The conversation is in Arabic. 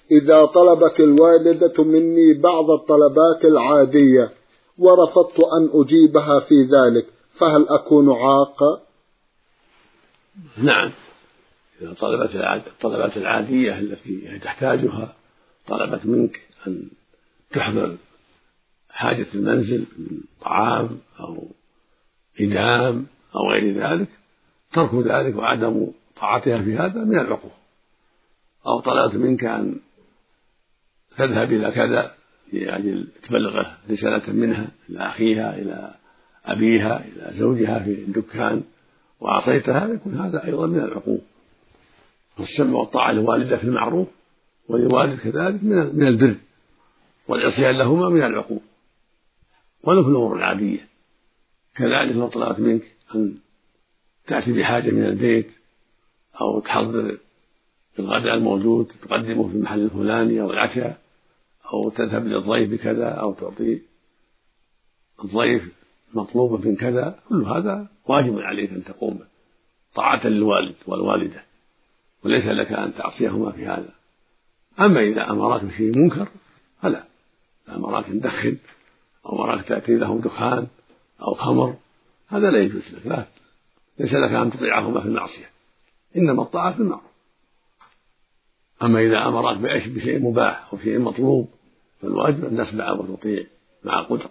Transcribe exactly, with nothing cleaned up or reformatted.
إذا طلبت الوالدة مني بعض الطلبات العادية ورفضت أن أجيبها في ذلك فهل أكون عاقا؟ نعم، إذا طلبت الطلبات العادية التي تحتاجها، طلبت منك أن تحضر حاجة المنزل من طعام أو إدام أو غير ذلك، ترك ذلك وعدم طاعتها في هذا من العقوق. أو طلبت منك أن تذهب إلى كذا لأجل تبلغه رسالة منها إلى أخيها إلى أبيها إلى زوجها في الدكان وعصيتها، يكون هذا أيضا من العقوق. والسمع والطاعة لوالده في المعروف ولوالد كذلك من البر، والعصيان لهما من العقوق. ولو في الأمور العادية كذلك، لو طلبت منك أن تأتي بحاجة من البيت أو تحضر الغداء الموجود تقدمه في المحل الفلاني أو العشاء، أو تذهب للضيف بكذا أو تعطي الضيف مطلوبة من كذا، كل هذا واجب عليك أن تقوم به طاعة للوالد والوالدة، وليس لك أن تعصيهما في هذا. أما إذا أمراك بشيء منكر فلا، إذا أمراك أن تدخن أو أمراك تأتي لهم دخان أو خمر هذا لا يجوز لك، لا، ليس لك أن تطيعهما في المعصية، إنما الطاعة في المعروف. أما إذا أمراك بشيء مباح أو شيء مطلوب فالواجب أن تسمع وتطيع مع قدرة.